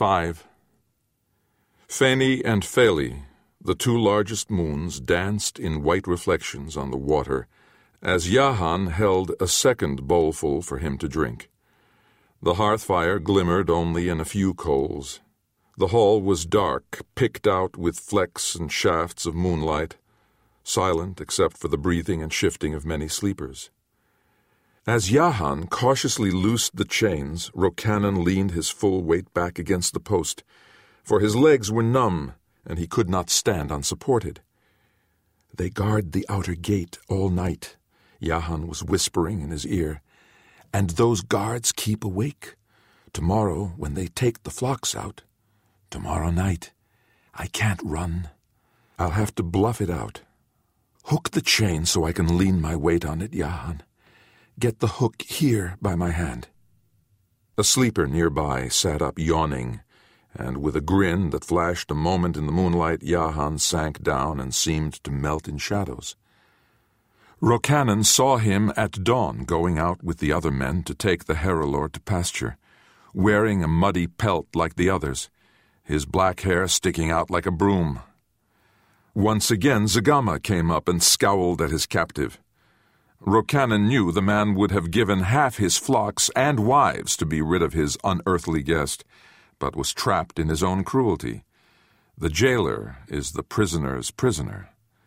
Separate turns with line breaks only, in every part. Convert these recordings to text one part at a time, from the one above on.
5. Feni and Feli, the two largest moons, danced in white reflections on the water as Yahan held a second bowlful for him to drink. The hearth fire glimmered only in a few coals. The hall was dark, picked out with flecks and shafts of moonlight, silent except for the breathing and shifting of many sleepers. As Yahan cautiously loosed the chains, Rokanan leaned his full weight back against the post, for his legs were numb, and he could not stand unsupported. "They guard the outer gate all night," Yahan was whispering in his ear, "and those guards keep awake. Tomorrow, when they take the flocks out, tomorrow night, I can't run. I'll have to bluff it out. Hook the chain so I can lean my weight on it, Yahan. Get the hook here by my hand." A sleeper nearby sat up yawning, and with a grin that flashed a moment in the moonlight, Yahan sank down and seemed to melt in shadows. Rokanan saw him at dawn going out with the other men to take the Heralor to pasture, wearing a muddy pelt like the others, his black hair sticking out like a broom. Once again Zagama came up and scowled at his captive. Rokanan knew the man would have given half his flocks and wives to be rid of his unearthly guest, but was trapped in his own cruelty. The jailer is the prisoner's prisoner.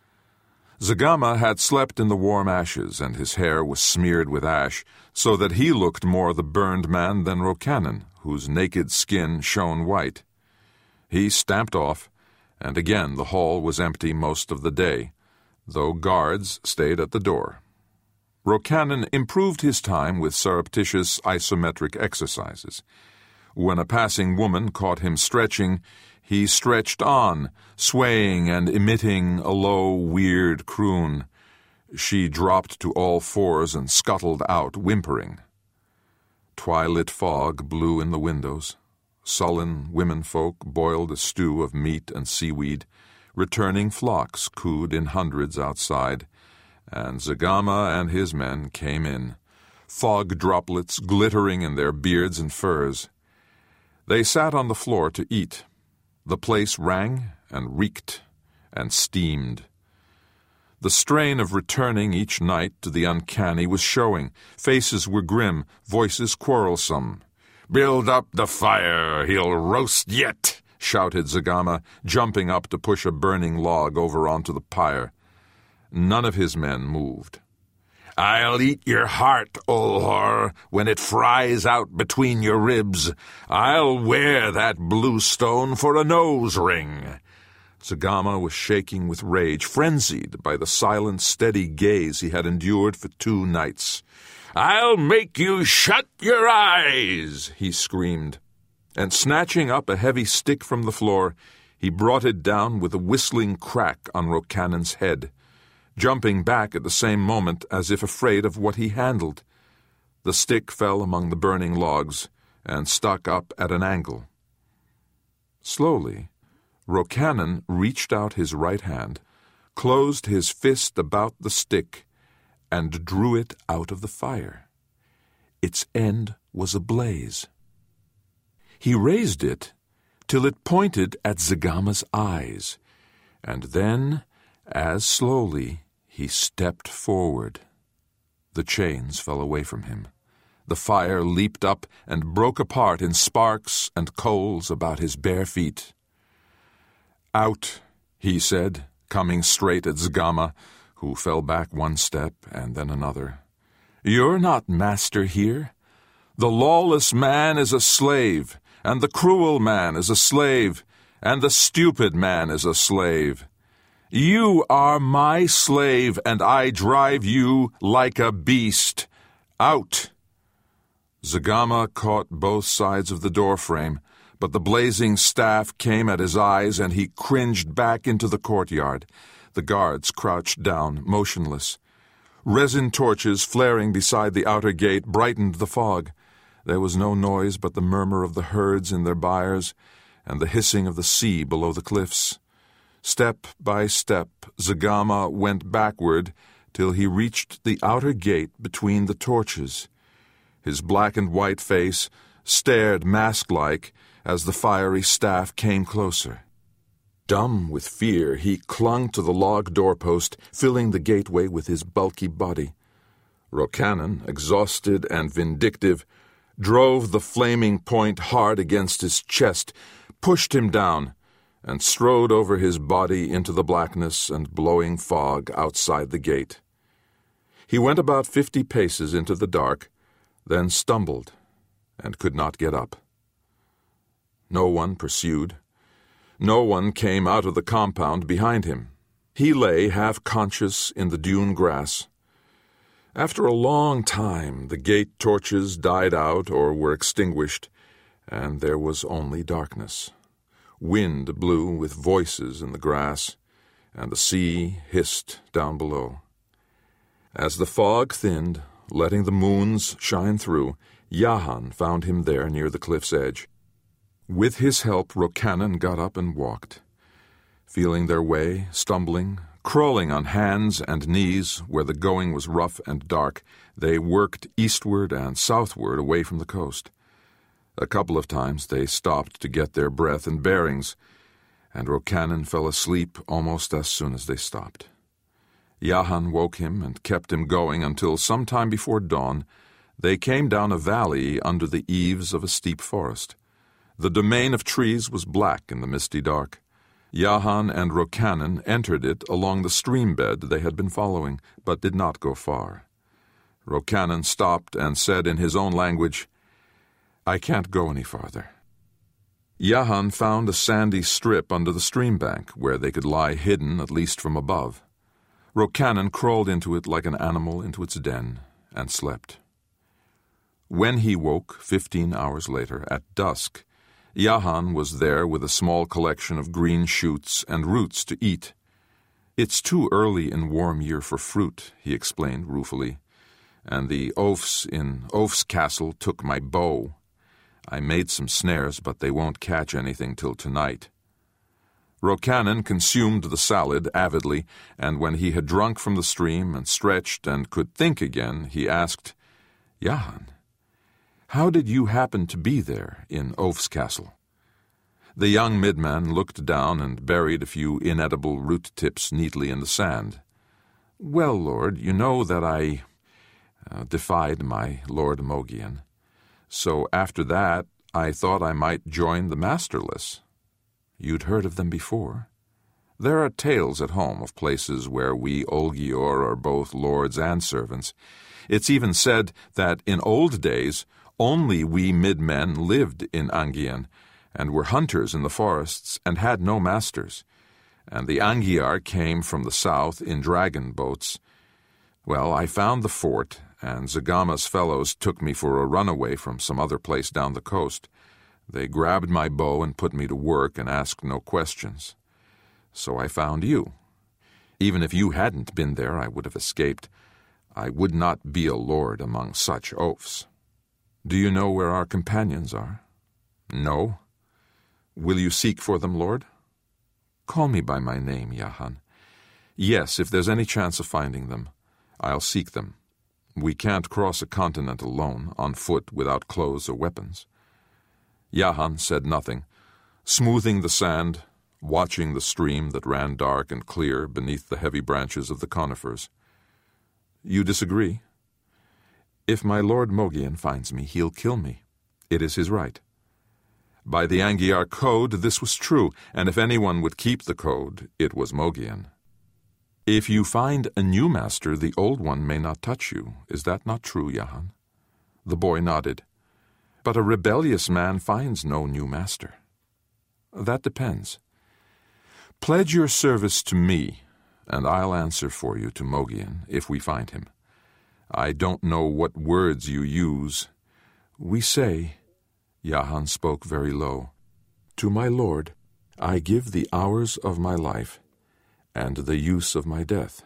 Zagama had slept in the warm ashes, and his hair was smeared with ash, so that he looked more the burned man than Rokanan, whose naked skin shone white. He stamped off, and again the hall was empty most of the day, though guards stayed at the door. Rokanan improved his time with surreptitious isometric exercises. When a passing woman caught him stretching, he stretched on, swaying and emitting a low, weird croon. She dropped to all fours and scuttled out, whimpering. Twilit fog blew in the windows. Sullen womenfolk boiled a stew of meat and seaweed. Returning flocks cooed in hundreds outside, and Zagama and his men came in, fog droplets glittering in their beards and furs. They sat on the floor to eat. The place rang and reeked and steamed. The strain of returning each night to the uncanny was showing. Faces were grim, voices quarrelsome. "Build up the fire, he'll roast yet," shouted Zagama, jumping up to push a burning log over onto the pyre. None of his men moved. "I'll eat your heart, Olhor, when it fries out between your ribs. I'll wear that blue stone for a nose ring." Zagama was shaking with rage, frenzied by the silent, steady gaze he had endured for 2 nights. "I'll make you shut your eyes," he screamed. And snatching up a heavy stick from the floor, he brought it down with a whistling crack on Rokanan's head, jumping back at the same moment as if afraid of what he handled. The stick fell among the burning logs and stuck up at an angle. Slowly, Rokanan reached out his right hand, closed his fist about the stick, and drew it out of the fire. Its end was ablaze. He raised it till it pointed at Zagama's eyes, and then, as slowly, he stepped forward. The chains fell away from him. The fire leaped up and broke apart in sparks and coals about his bare feet. "Out," he said, coming straight at Zagama, who fell back 1 step and then another. "You're not master here. The lawless man is a slave, and the cruel man is a slave, and the stupid man is a slave. You are my slave, and I drive you like a beast. Out!" Zagama caught both sides of the doorframe, but the blazing staff came at his eyes, and he cringed back into the courtyard. The guards crouched down, motionless. Resin torches flaring beside the outer gate brightened the fog. There was no noise but the murmur of the herds in their byres, and the hissing of the sea below the cliffs. Step by step, Zagama went backward till he reached the outer gate between the torches. His black and white face, stared mask-like as the fiery staff came closer. Dumb with fear, he clung to the log doorpost, filling the gateway with his bulky body. Rokanan, exhausted and vindictive, drove the flaming point hard against his chest, pushed him down, and strode over his body into the blackness and blowing fog outside the gate. He went about 50 paces into the dark, then stumbled and could not get up. No one pursued. No one came out of the compound behind him. He lay half-conscious in the dune grass. After a long time, the gate torches died out or were extinguished, and there was only darkness. Wind blew with voices in the grass, and the sea hissed down below. As the fog thinned, letting the moons shine through, Yahan found him there near the cliff's edge. With his help, Rokanan got up and walked. Feeling their way, stumbling, crawling on hands and knees where the going was rough and dark, they worked eastward and southward away from the coast. A couple of times they stopped to get their breath and bearings, and Rokanan fell asleep almost as soon as they stopped. Yahan woke him and kept him going until sometime before dawn they came down a valley under the eaves of a steep forest. The domain of trees was black in the misty dark. Yahan and Rokanan entered it along the stream bed they had been following, but did not go far. Rokanan stopped and said in his own language, "I can't go any farther." Yahan found a sandy strip under the stream bank where they could lie hidden at least from above. Rokanan crawled into it like an animal into its den and slept. When he woke 15 hours later, at dusk, Yahan was there with a small collection of green shoots and roots to eat. "It's too early in warm year for fruit," he explained ruefully, "and the oafs in Oaf's castle took my bow. I made some snares, but they won't catch anything till tonight." Rokanan consumed the salad avidly, and when he had drunk from the stream and stretched and could think again, he asked, "Yahan, how did you happen to be there in Oaf's castle?" The young midman looked down and buried a few inedible root tips neatly in the sand. "Well, Lord, you know that I defied my Lord Mogian. So after that, I thought I might join the Masterless. You'd heard of them before. There are tales at home of places where we Olgior are both lords and servants. It's even said that in old days only we midmen lived in Angian, and were hunters in the forests and had no masters, and the Angiar came from the south in dragon boats. Well, I found the fort, and Zagama's fellows took me for a runaway from some other place down the coast. They grabbed my bow and put me to work and asked no questions. So I found you. Even if you hadn't been there, I would have escaped. I would not be a lord among such oafs. Do you know where our companions are?" "No." "Will you seek for them, Lord?" "Call me by my name, Yahan. Yes, if there's any chance of finding them, I'll seek them. We can't cross a continent alone, on foot, without clothes or weapons." Yahan said nothing, smoothing the sand, watching the stream that ran dark and clear beneath the heavy branches of the conifers. "You disagree?" "If my Lord Mogian finds me, he'll kill me. It is his right." By the Angiar code, this was true, and if anyone would keep the code, it was Mogian. "If you find a new master, the old one may not touch you. Is that not true, Yahan?" The boy nodded. "But a rebellious man finds no new master." "That depends. Pledge your service to me, and I'll answer for you to Mogian if we find him. I don't know what words you use. We say," Yahan spoke very low, "to my lord, I give the hours of my life and the use of my death.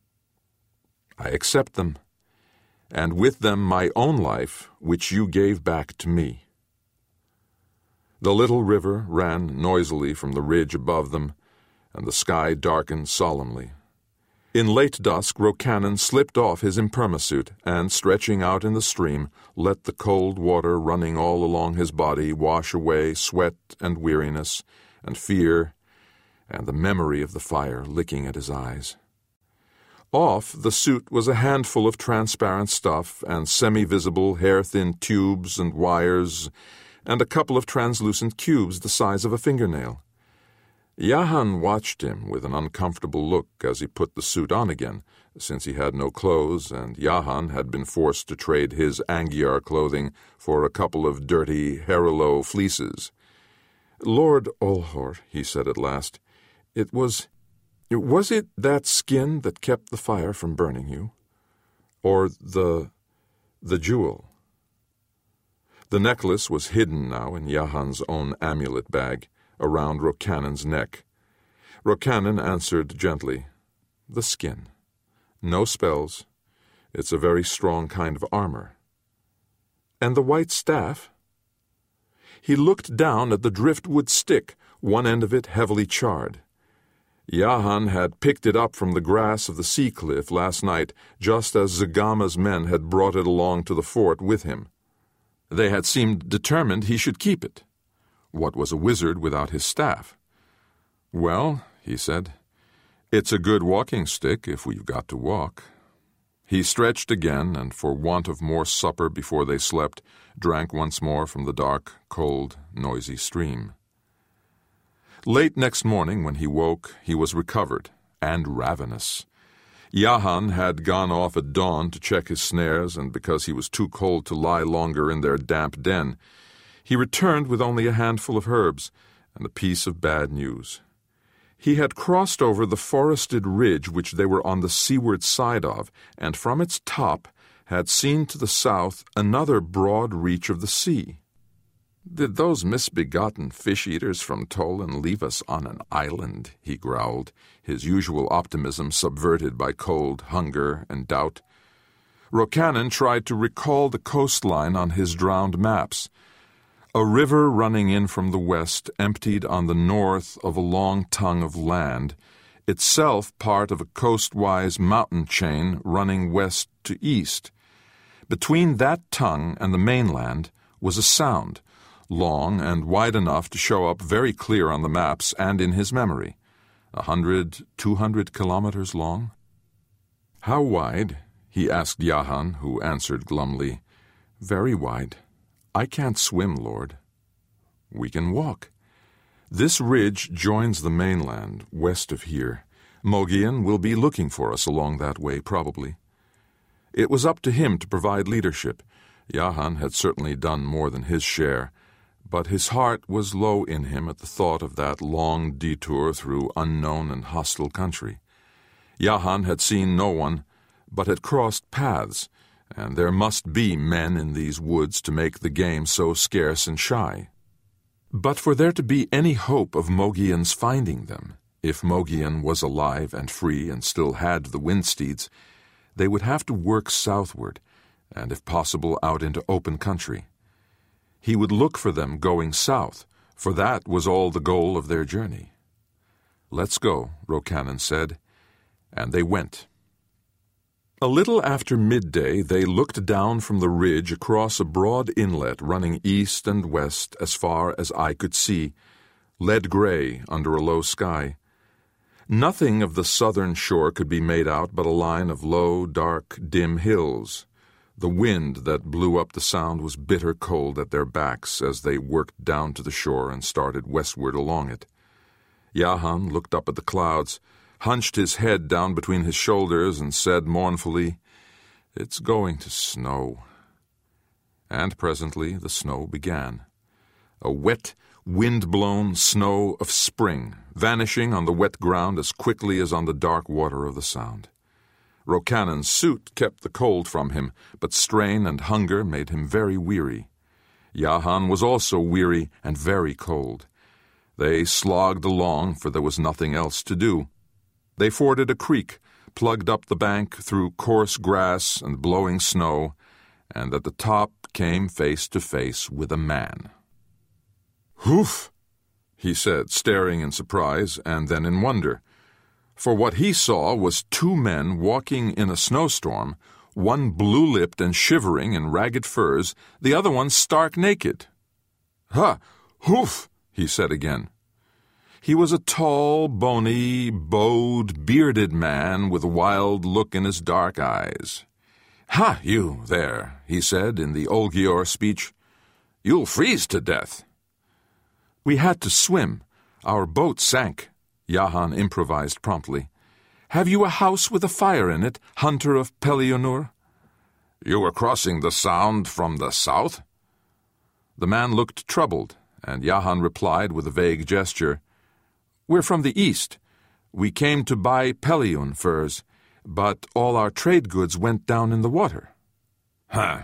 I accept them, and with them my own life, which you gave back to me." The little river ran noisily from the ridge above them, and the sky darkened solemnly. In late dusk, Rokanan slipped off his impermasuit and, stretching out in the stream, let the cold water running all along his body wash away sweat and weariness and fear and the memory of the fire licking at his eyes. Off the suit was a handful of transparent stuff and semi-visible hair-thin tubes and wires and a couple of translucent cubes the size of a fingernail. Yahan watched him with an uncomfortable look as he put the suit on again, since he had no clothes and Yahan had been forced to trade his Angiar clothing for a couple of dirty Harilo fleeces. "Lord Olhor," he said at last, was it that skin that kept the fire from burning you? Or the jewel?" The necklace was hidden now in Yahan's own amulet bag, around Rokanan's neck. Rokanan answered gently, "The skin. No spells. It's a very strong kind of armor." "And the white staff?" He looked down at the driftwood stick, one end of it heavily charred. Yahan had picked it up from the grass of the sea cliff last night, just as Zagama's men had brought it along to the fort with him. They had seemed determined he should keep it. What was a wizard without his staff? "Well," he said, "it's a good walking stick if we've got to walk." He stretched again, and for want of more supper before they slept, drank once more from the dark, cold, noisy stream. Late next morning, when he woke, he was recovered and ravenous. Yahan had gone off at dawn to check his snares, and because he was too cold to lie longer in their damp den, he returned with only a handful of herbs and a piece of bad news. He had crossed over the forested ridge which they were on the seaward side of, and from its top had seen to the south another broad reach of the sea. "Did those misbegotten fish-eaters from Tolan leave us on an island?" he growled, his usual optimism subverted by cold, hunger, and doubt. Rokanan tried to recall the coastline on his drowned maps. A river running in from the west emptied on the north of a long tongue of land, itself part of a coastwise mountain chain running west to east. Between that tongue and the mainland was a sound, long and wide enough to show up very clear on the maps and in his memory, 100, 200 kilometers long. "How wide?" he asked Yahan, who answered glumly, "Very wide. I can't swim, Lord." "We can walk. This ridge joins the mainland, west of here. Mogian will be looking for us along that way, probably." It was up to him to provide leadership. Yahan had certainly done more than his share, but his heart was low in him at the thought of that long detour through unknown and hostile country. Yahan had seen no one, but had crossed paths, and there must be men in these woods to make the game so scarce and shy. But for there to be any hope of Mogian's finding them, if Mogian was alive and free and still had the Windsteeds, they would have to work southward, and if possible out into open country. He would look for them going south, for that was all the goal of their journey. "Let's go," Rokanan said, and they went. A little after midday they looked down from the ridge across a broad inlet running east and west as far as eye could see, lead-gray under a low sky. Nothing of the southern shore could be made out but a line of low, dark, dim hills. The wind that blew up the sound was bitter cold at their backs as they worked down to the shore and started westward along it. Yahan looked up at the clouds, hunched his head down between his shoulders, and said mournfully, "It's going to snow." And presently the snow began. A wet, wind-blown snow of spring, vanishing on the wet ground as quickly as on the dark water of the Sound. Rokanan's suit kept the cold from him, but strain and hunger made him very weary. Yahan was also weary and very cold. They slogged along, for there was nothing else to do. They forded a creek, plugged up the bank through coarse grass and blowing snow, and at the top came face to face with a man. "Hoof!" he said, staring in surprise and then in wonder. For what he saw was two men walking in a snowstorm, one blue-lipped and shivering in ragged furs, the other one stark naked. "Ha! Hoof!" he said again. He was a tall, bony, bowed, bearded man with a wild look in his dark eyes. "Ha, you there," he said in the Olgior speech. "You'll freeze to death." "We had to swim. Our boat sank," Yahan improvised promptly. "Have you a house with a fire in it, hunter of Pelionur?" "You were crossing the Sound from the south?" The man looked troubled, and Yahan replied with a vague gesture, "We're from the east. We came to buy Pelion furs, but all our trade goods went down in the water." "Huh,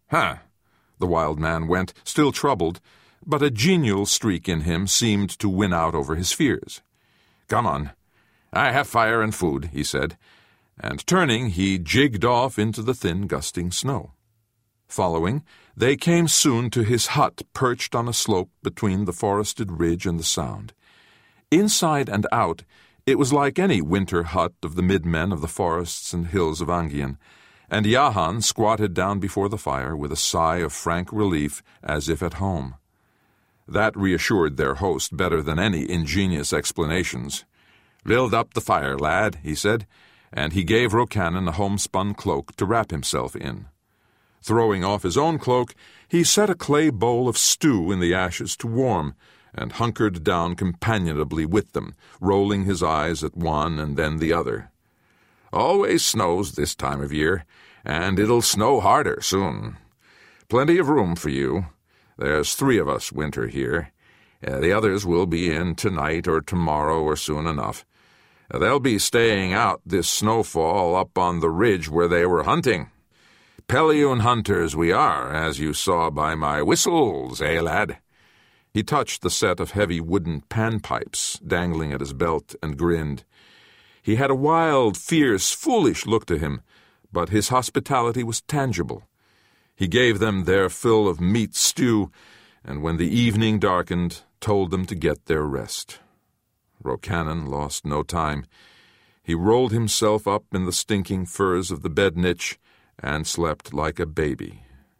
the wild man went, still troubled, but a genial streak in him seemed to win out over his fears. "Come on. I have fire and food," he said, and turning, he jigged off into the thin, gusting snow. Following, they came soon to his hut perched on a slope between the forested ridge and the Sound. Inside and out, it was like any winter hut of the midmen of the forests and hills of Angian, and Yahan squatted down before the fire with a sigh of frank relief as if at home. That reassured their host better than any ingenious explanations. "Build up the fire, lad," he said, and he gave Rokanan a homespun cloak to wrap himself in. Throwing off his own cloak, he set a clay bowl of stew in the ashes to warm, and hunkered down companionably with them, rolling his eyes at one and then the other. "Always snows this time of year, and it'll snow harder soon. Plenty of room for you. There's 3 of us winter here. The others will be in tonight or tomorrow or soon enough. They'll be staying out this snowfall up on the ridge where they were hunting. Pelion hunters we are, as you saw by my whistles, eh, lad?" He touched the set of heavy wooden panpipes dangling at his belt and grinned. He had a wild, fierce, foolish look to him, but his hospitality was tangible. He gave them their fill of meat stew, and when the evening darkened, told them to get their rest. Rokanan lost no time. He rolled himself up in the stinking furs of the bed niche and slept like a baby.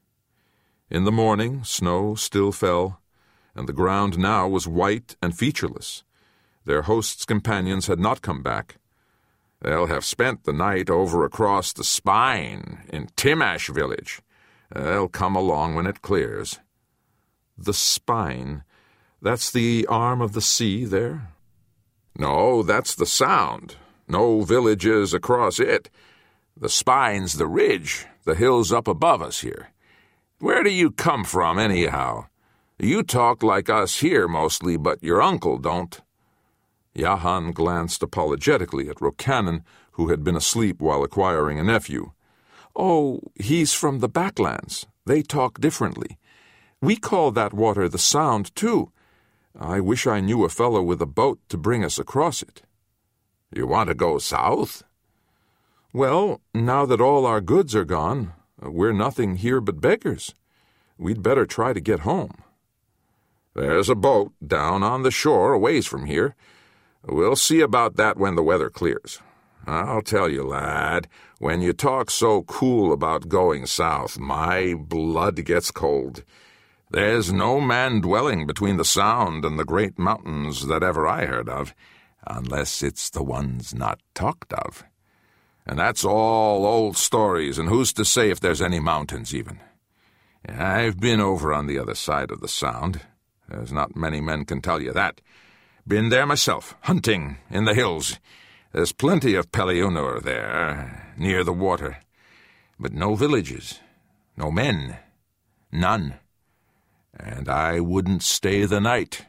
In the morning, snow still fell, and the ground now was white and featureless. Their host's companions had not come back. "They'll have spent the night over across the Spine in Timash village. They'll come along when it clears." "The Spine? That's the arm of the sea there?" "No, that's the Sound. No villages across it. The Spine's the ridge, the hills up above us here. Where do you come from, anyhow? You talk like us here mostly, but your uncle don't." Yahan glanced apologetically at Rokanan, who had been asleep while acquiring a nephew. "Oh, he's from the backlands. They talk differently. We call that water the Sound, too. I wish I knew a fellow with a boat to bring us across it." "You want to go south?" "Well, now that all our goods are gone, we're nothing here but beggars. We'd better try to get home." "There's a boat down on the shore a ways from here. We'll see about that when the weather clears. I'll tell you, lad, when you talk so cool about going south, my blood gets cold. There's no man dwelling between the Sound and the great mountains that ever I heard of, unless it's the ones not talked of. And that's all old stories, and who's to say if there's any mountains even? I've been over on the other side of the Sound. There's not many men can tell you that. Been there myself, hunting in the hills. There's plenty of Pelionur there, near the water. But no villages, no men, none. And I wouldn't stay the night."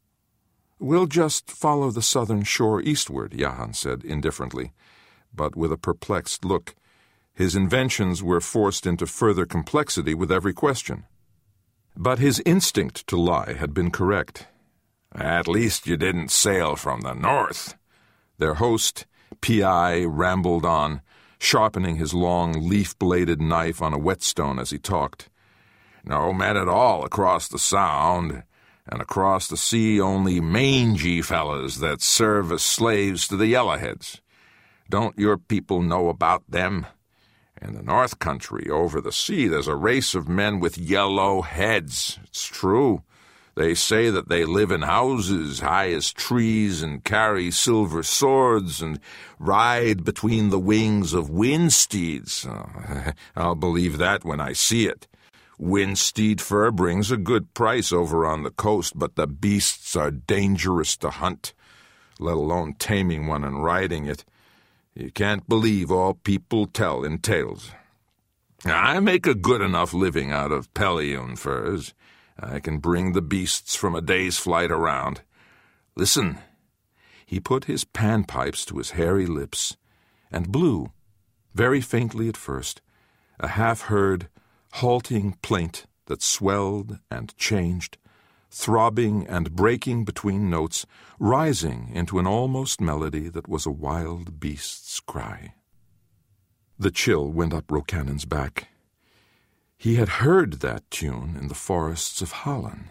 "We'll just follow the southern shore eastward," Yahan said indifferently, but with a perplexed look. His inventions were forced into further complexity with every question. But his instinct to lie had been correct. "At least you didn't sail from the north." Their host, P.I., rambled on, sharpening his long, leaf-bladed knife on a whetstone as he talked. "No men at all across the Sound,
and across the sea only mangy fellas that serve as slaves to the yellowheads. Don't your people know about them? In the North Country, over the sea, there's a race of men with yellow heads. It's true. They say that they live in houses high as trees and carry silver swords and ride between the wings of wind steeds. I'll believe that when I see it. Wind steed fur brings a good price over on the coast, but the beasts are dangerous to hunt, let alone taming one and riding it. You can't believe all people tell in tales. I make a good enough living out of Pelion furs. I can bring the beasts from a day's flight around. Listen." He put his panpipes to his hairy lips and blew, very faintly at first, a half-heard, halting plaint that swelled and changed, throbbing and breaking between notes, rising into an almost melody that was a wild beast's cry. The chill went up Rocannon's back. He had heard that tune in the forests of Hallan.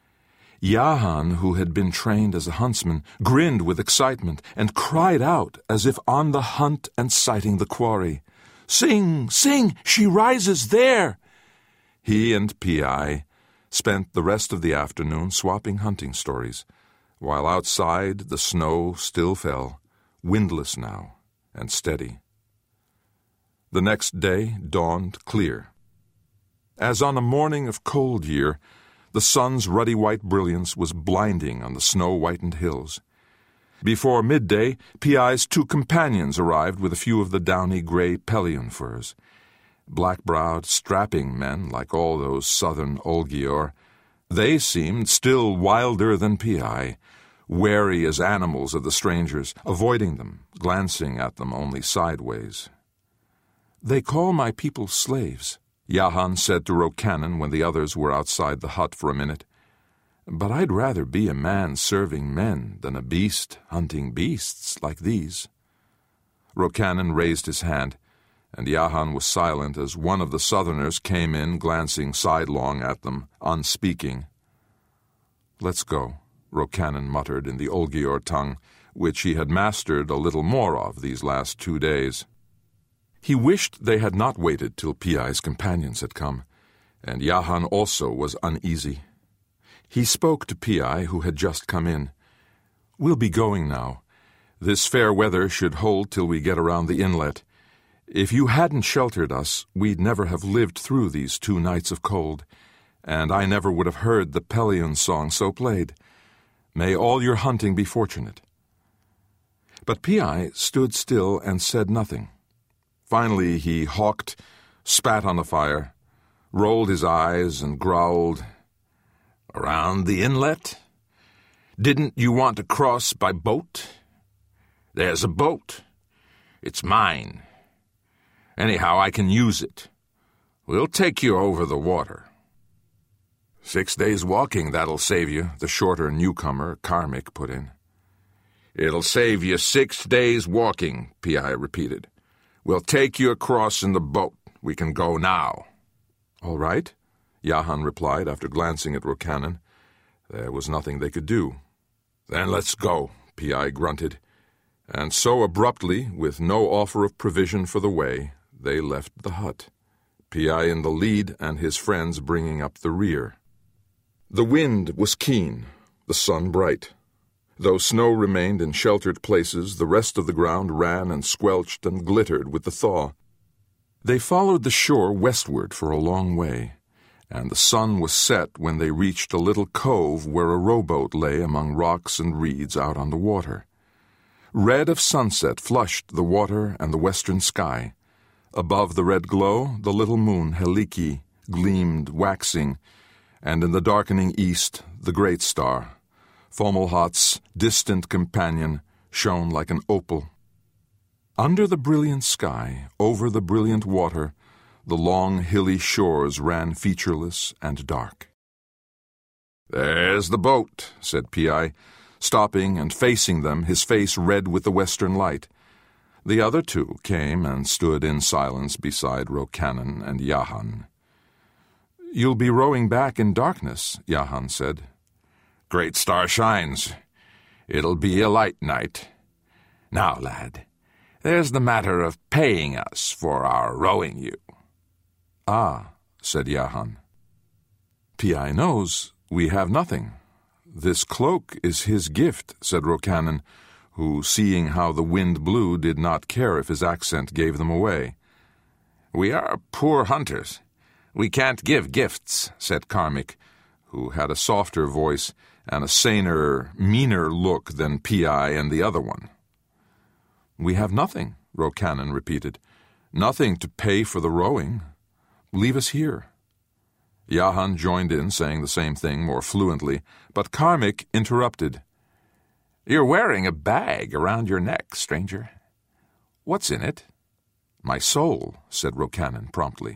Yahan, who had been trained as a huntsman, grinned with excitement and cried out as if on the hunt and sighting the quarry. "Sing, sing, she rises there!" He and Pi spent the rest of the afternoon swapping hunting stories, while outside the snow still fell, windless now and steady. The next day dawned clear. As on a morning of cold year, the sun's ruddy white brilliance was blinding on the snow-whitened hills. Before midday, Pi's 2 companions arrived with a few of the downy gray Pelion furs. Black-browed, strapping men like all those southern Olgior, they seemed still wilder than Pi, wary as animals of the strangers, avoiding them, glancing at them only sideways. "They call my people slaves," Yahan said to Rocannon when the others were outside the hut for a minute. "But I'd rather be a man serving men than a beast hunting beasts like these." Rocannon raised his hand, and Yahan was silent as one of the southerners came in, glancing sidelong at them, unspeaking. "Let's go," Rocannon muttered in the Olgior tongue, which he had mastered a little more of these last 2 days. He wished they had not waited till Pi's companions had come, and Yahan also was uneasy. He spoke to Pi, who had just come in. "We'll be going now. This fair weather should hold till we get around the inlet. If you hadn't sheltered us, we'd never have lived through these 2 nights of cold, and I never would have heard the Pelion song so played. May all your hunting be fortunate." But Pi stood still and said nothing. Finally he hawked, spat on the fire, rolled his eyes and growled, "Around the inlet? Didn't you want to cross by boat? There's a boat. It's mine. Anyhow, I can use it. We'll take you over the water." 6 days walking, that'll save you, the shorter newcomer, Karmik, put in. "It'll save you 6 days walking," Pi repeated. "We'll take you across in the boat. We can go now." "All right," Yahan replied after glancing at Rocannon. There was nothing they could do. "Then let's go," Pi grunted. And so abruptly, with no offer of provision for the way, they left the hut, Pi in the lead and his friends bringing up the rear. The wind was keen, the sun bright. Though snow remained in sheltered places, the rest of the ground ran and squelched and glittered with the thaw. They followed the shore westward for a long way, and the sun was set when they reached a little cove where a rowboat lay among rocks and reeds out on the water. Red of sunset flushed the water and the western sky. Above the red glow, the little moon, Heliki, gleamed waxing, and in the darkening east, the great star, Fomalhaut's distant companion, shone like an opal. Under the brilliant sky, over the brilliant water, the long hilly shores ran featureless and dark. "There's the boat," said Pi, stopping and facing them, his face red with the western light. The other 2 came and stood in silence beside Rocannon and Yahan. "You'll be rowing back in darkness," Yahan said. Great Star shines. It'll be a light night. Now, lad, there's the matter of paying us for our rowing you."
"Ah," said Jahan. "Pi knows we have nothing. This cloak is his gift," said Rokanen, who, seeing how the wind blew, did not care if his accent gave them away.
"We are poor hunters. We can't give gifts," said Karmik, who had a softer voice and a saner, meaner look than Pi and the other one.
"We have nothing," Rokanen repeated. "Nothing to pay for the rowing. Leave us here." Jahan joined in, saying the same thing more fluently, but Karmik interrupted.
"You're wearing a bag around your neck, stranger. What's in it?"
"My soul," said Rokanen promptly.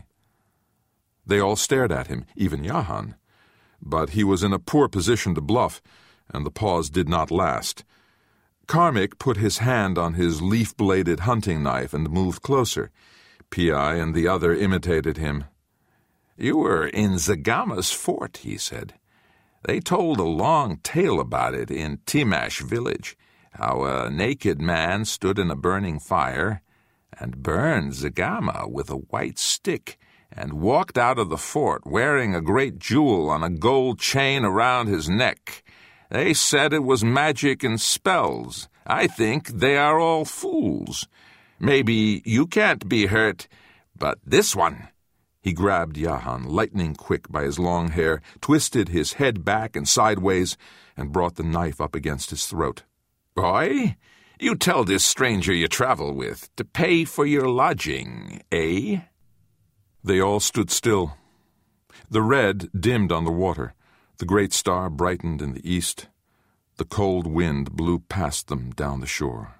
They all stared at him, even Jahan, but he was in a poor position to bluff, and the pause did not last. Karmik put his hand on his leaf-bladed hunting knife and moved closer. Pi and the other imitated him.
"You were in Zagama's fort," he said. "They told a long tale about it in Timash village, how a naked man stood in a burning fire and burned Zagama with a white stick and walked out of the fort wearing a great jewel on a gold chain around his neck. They said it was magic and spells. I think they are all fools. Maybe you can't be hurt, but this one—" He grabbed Jahan, lightning quick by his long hair, twisted his head back and sideways, and brought the knife up against his throat. "Boy, you tell this stranger you travel with to pay for your lodging, eh?"
They all stood still. The red dimmed on the water. The great star brightened in the east. The cold wind blew past them down the shore.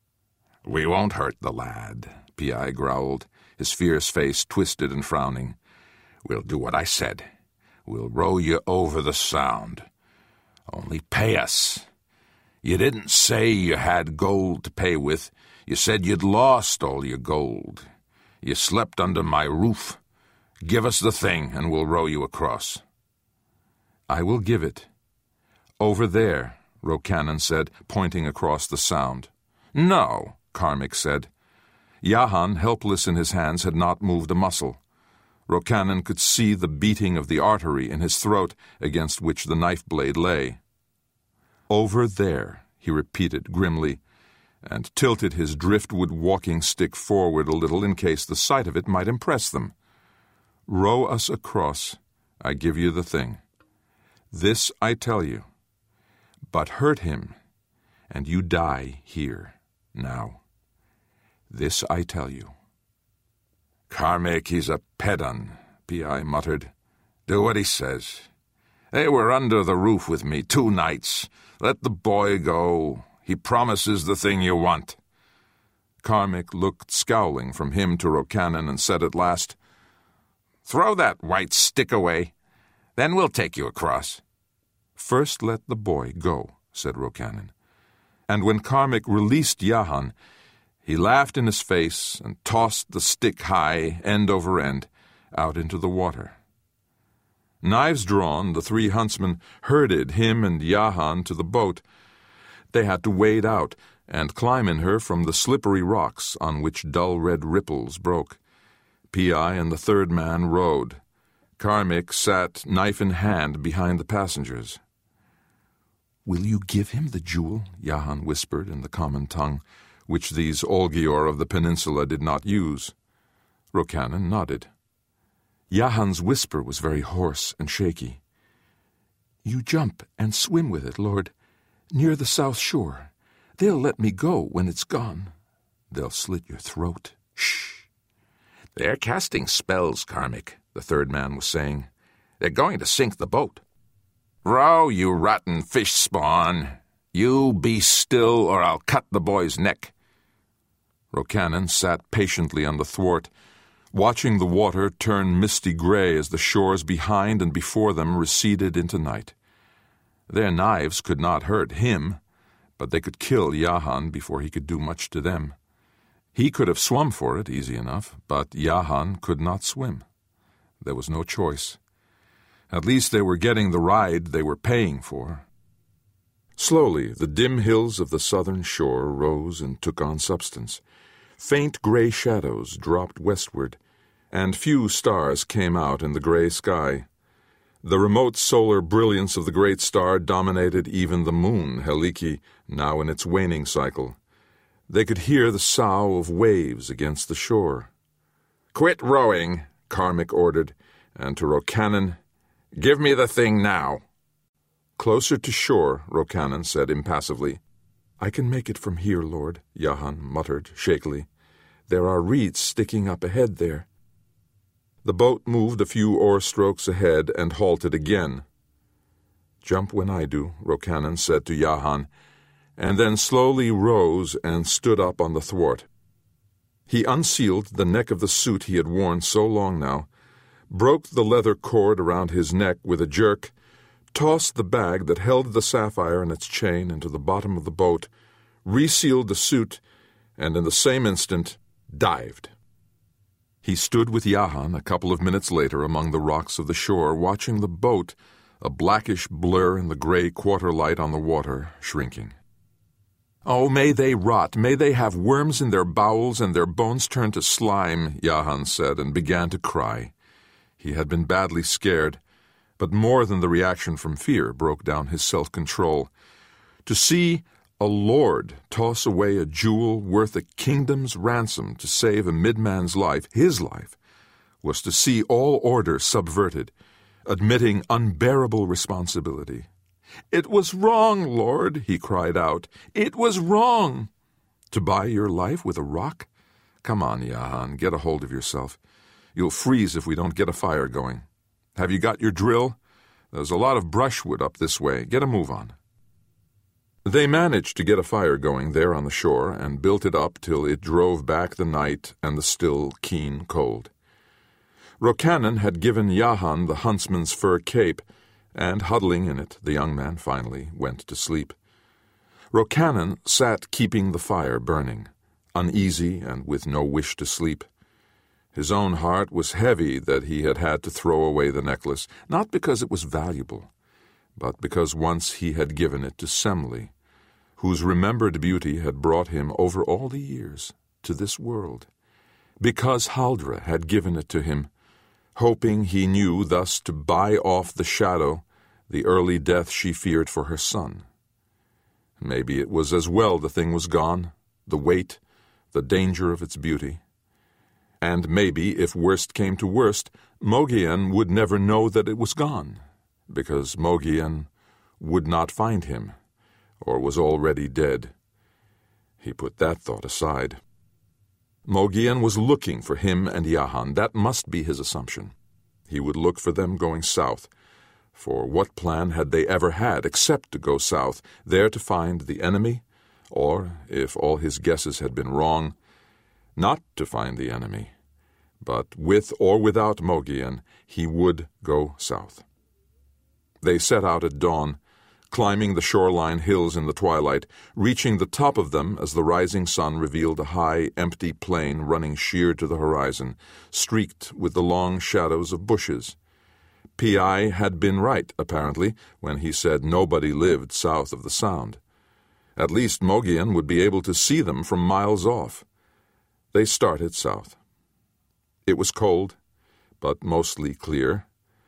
"We won't hurt the lad," Pi growled, his fierce face twisted and frowning. "We'll do what I said. We'll row you over the sound. Only pay us. You didn't say you had gold to pay with. You said you'd lost all your gold. You slept under my roof. Give us the thing, and we'll row you across."
"I will give it. Over there," Rokanen said, pointing across the sound.
"No,"
Karmik said. Jahan, helpless in his hands, had not moved a muscle. Rokanen could see the beating of the artery in his throat against which the knife blade lay. "Over there," he repeated grimly, and tilted his driftwood walking stick forward a little in case the sight of it might impress them. "Row us across. I give you the thing. This I tell you. But hurt him, and you die here, now. This I tell you."
"Karmik, he's a pedant," Pi muttered. "Do what he says. They were under the roof with me 2 nights. Let the boy go. He promises the thing you want."
Karmik looked scowling from him to Rokanen and said at last,
"Throw that white stick away. Then we'll take you across."
"First let the boy go," said Rokanen. And when Karmik released Jahan, he laughed in his face and tossed the stick high, end over end, out into the water. Knives drawn, the 3 huntsmen herded him and Jahan to the boat. They had to wade out and climb in her from the slippery rocks on which dull red ripples broke. Pi and the 3rd man rowed. Karmik sat knife in hand behind the passengers. "Will you give him the jewel?" Jahan whispered in the common tongue, which these Olgior of the peninsula did not use. Rokanen nodded. Jahan's whisper was very hoarse and shaky. "You jump and swim with it, Lord, near the south shore. They'll let me go when it's gone. They'll slit your throat. Shh."
"They're casting spells, Karmik," the 3rd man was saying. "They're going to sink the boat." "Row, you rotten fish spawn. You be still, or I'll cut the boy's neck."
Rokanen sat patiently on the thwart, watching the water turn misty gray as the shores behind and before them receded into night. Their knives could not hurt him, but they could kill Jahan before he could do much to them. He could have swum for it easy enough, but Jahan could not swim. There was no choice. At least they were getting the ride they were paying for. Slowly, the dim hills of the southern shore rose and took on substance. Faint gray shadows dropped westward, and few stars came out in the gray sky. The remote solar brilliance of the great star dominated even the moon, Helike, now in its waning cycle. They could hear the sough of waves against the shore.
"Quit rowing," Karmik ordered, and to Rokanen, "Give me the thing now."
Closer to shore, Rokanen said impassively. "I can make it from here, Lord," Yahan muttered shakily. "There are reeds sticking up ahead there." The boat moved a few oar strokes ahead and halted again. "Jump when I do," Rokanen said to Yahan, and then slowly rose and stood up on the thwart. He unsealed the neck of the suit he had worn so long now, broke the leather cord around his neck with a jerk, tossed the bag that held the sapphire and its chain into the bottom of the boat, resealed the suit, and in the same instant dived. He stood with Yahan a couple of minutes later among the rocks of the shore, watching the boat, a blackish blur in the gray quarter light on the water, shrinking. "Oh, may they rot, may they have worms in their bowels and their bones turn to slime," Yahan said, and began to cry. He had been badly scared, but more than the reaction from fear broke down his self-control. To see a lord toss away a jewel worth a kingdom's ransom to save a midman's life, his life, was to see all order subverted, admitting unbearable responsibility. "It was wrong, Lord," he cried out. "It was wrong." "To buy your life with a rock? Come on, Yahan, get a hold of yourself. You'll freeze if we don't get a fire going. Have you got your drill? There's a lot of brushwood up this way. Get a move on." They managed to get a fire going there on the shore and built it up till it drove back the night and the still, keen cold. Rokanen had given Yahan the huntsman's fur cape, and huddling in it, the young man finally went to sleep. Rokanen sat keeping the fire burning, uneasy and with no wish to sleep. His own heart was heavy that he had had to throw away the necklace, not because it was valuable, but because once he had given it to Semele, whose remembered beauty had brought him over all the years to this world, because Haldra had given it to him, hoping he knew thus to buy off the shadow the early death she feared for her son. Maybe it was as well the thing was gone, the weight, the danger of its beauty. And maybe, if worst came to worst, Mogian would never know that it was gone, because Mogian would not find him, or was already dead. He put that thought aside. Mogian was looking for him and Yahan. That must be his assumption. He would look for them going south, for what plan had they ever had except to go south, there to find the enemy, or, if all his guesses had been wrong, not to find the enemy, but with or without Mogian, he would go south. They set out at dawn, climbing the shoreline hills in the twilight, reaching the top of them as the rising sun revealed a high, empty plain running sheer to the horizon, streaked with the long shadows of bushes. P.I. had been right, apparently, when he said nobody lived south of the Sound. At least Mogian would be able to see them from miles off. They started south. It was cold, but mostly clear.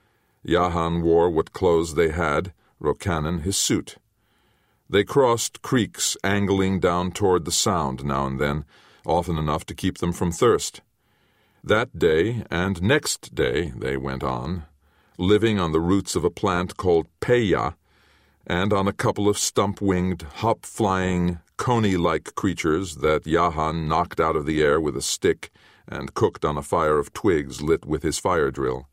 Yahan wore what clothes they had, Rokanen his suit. They crossed creeks angling down toward the Sound now and then, often enough to keep them from thirst. That day and next day they went on, living on the roots of a plant called peya, and on a couple of stump-winged, hop-flying, coney-like creatures that Yahan knocked out of the air with a stick and cooked on a fire of twigs lit with his fire drill.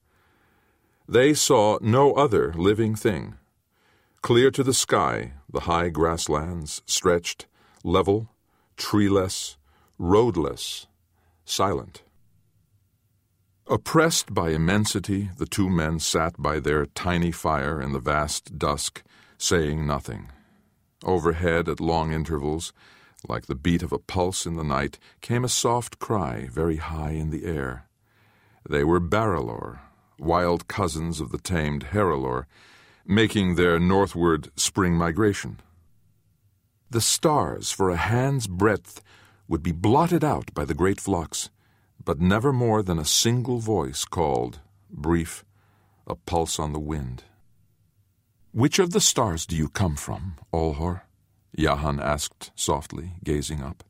They saw no other living thing. Clear to the sky, the high grasslands stretched, level, treeless, roadless, silent. Oppressed by immensity, the two men sat by their tiny fire in the vast dusk, saying nothing. Overhead, at long intervals, like the beat of a pulse in the night, came a soft cry very high in the air. They were Baralor, wild cousins of the tamed Heralor, making their northward spring migration. The stars, for a hand's breadth, would be blotted out by the great flux, but never more than a single voice called, brief, a pulse on the wind. "Which of the stars do you come from, Olhor?" Jahan asked softly, gazing up.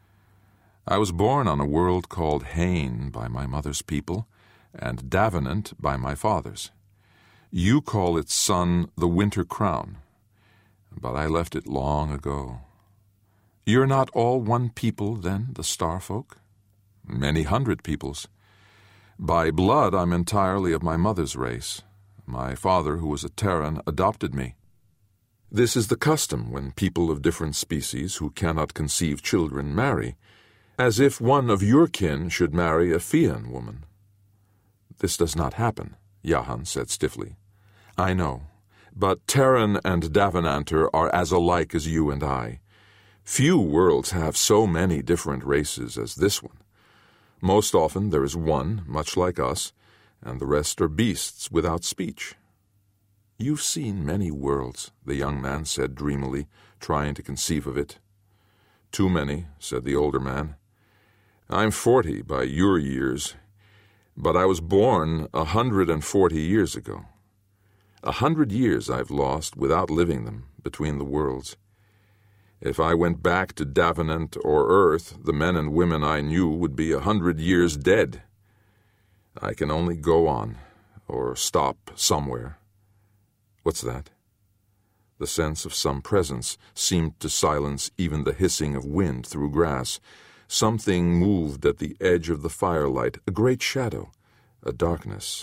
"I was born on a world called Hain by my mother's people, and Davenant by my father's. You call its sun the Winter Crown, but I left it long ago. You're not all one people, then, the star folk?" "Many hundred peoples. By blood I'm entirely of my mother's race. My father, who was a Terran, adopted me. This is the custom when people of different species who cannot conceive children marry, as if one of your kin should marry a Fian woman." "This does not happen," Jahan said stiffly. "I know, but Terran and Davenanter are as alike as you and I. Few worlds have so many different races as this one. Most often there is one, much like us, and the rest are beasts without speech." "You've seen many worlds," the young man said dreamily, trying to conceive of it. "Too many," said the older man. "I'm 40 by your years, but I was born 140 years ago. 100 years I've lost without living them between the worlds. If I went back to Davenant or Earth, the men and women I knew would be 100 years dead. I can only go on, or stop somewhere." "What's that?" The sense of some presence seemed to silence even the hissing of wind through grass. Something moved at the edge of the firelight, a great shadow, a darkness.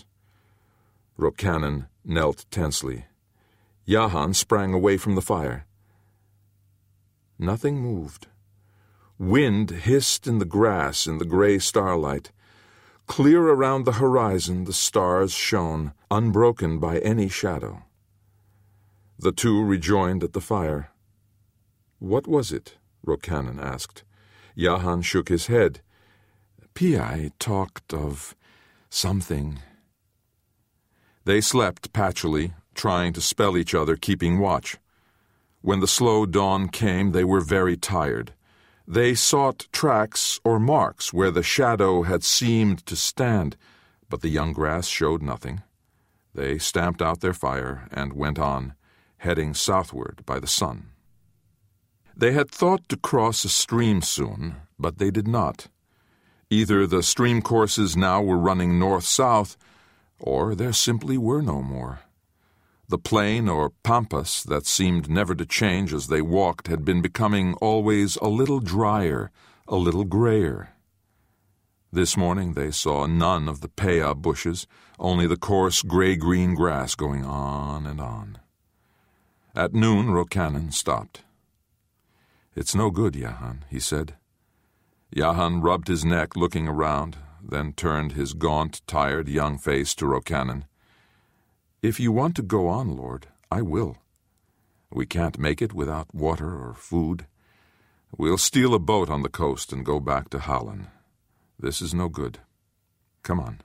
Rokanan knelt tensely. Jahan sprang away from the fire. Nothing moved. Wind hissed in the grass in the gray starlight. Clear around the horizon the stars shone, unbroken by any shadow. The two rejoined at the fire. "What was it?" Rokanan asked. Jahan shook his head. "Pi talked of something." They slept patchily, trying to spell each other, keeping watch. When the slow dawn came, they were very tired. They sought tracks or marks where the shadow had seemed to stand, but the young grass showed nothing. They stamped out their fire and went on, heading southward by the sun. They had thought to cross a stream soon, but they did not. Either the stream courses now were running north-south, or there simply were no more. The plain or pampas that seemed never to change as they walked had been becoming always a little drier, a little grayer. This morning they saw none of the pea bushes, only the coarse gray-green grass going on and on. At noon Rokanan stopped. "It's no good, Jahan," he said. Jahan rubbed his neck, looking around, then turned his gaunt, tired young face to Rokanan. "If you want to go on, Lord, I will. We can't make it without water or food. We'll steal a boat on the coast and go back to Hallan. This is no good. Come on."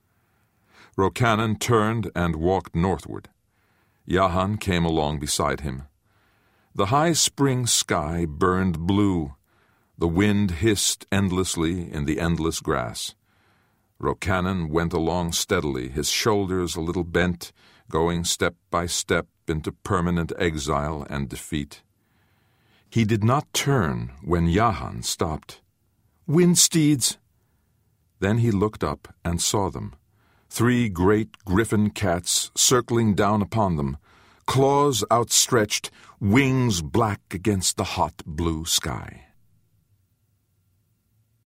Rokanan turned and walked northward. Jahan came along beside him. The high spring sky burned blue. The wind hissed endlessly in the endless grass. Rokanan went along steadily, his shoulders a little bent, going step by step into permanent exile and defeat. He did not turn when Jahan stopped. "Wind steeds!" Then he looked up and saw them. 3 great griffin cats circling down upon them, claws outstretched, wings black against the hot blue sky.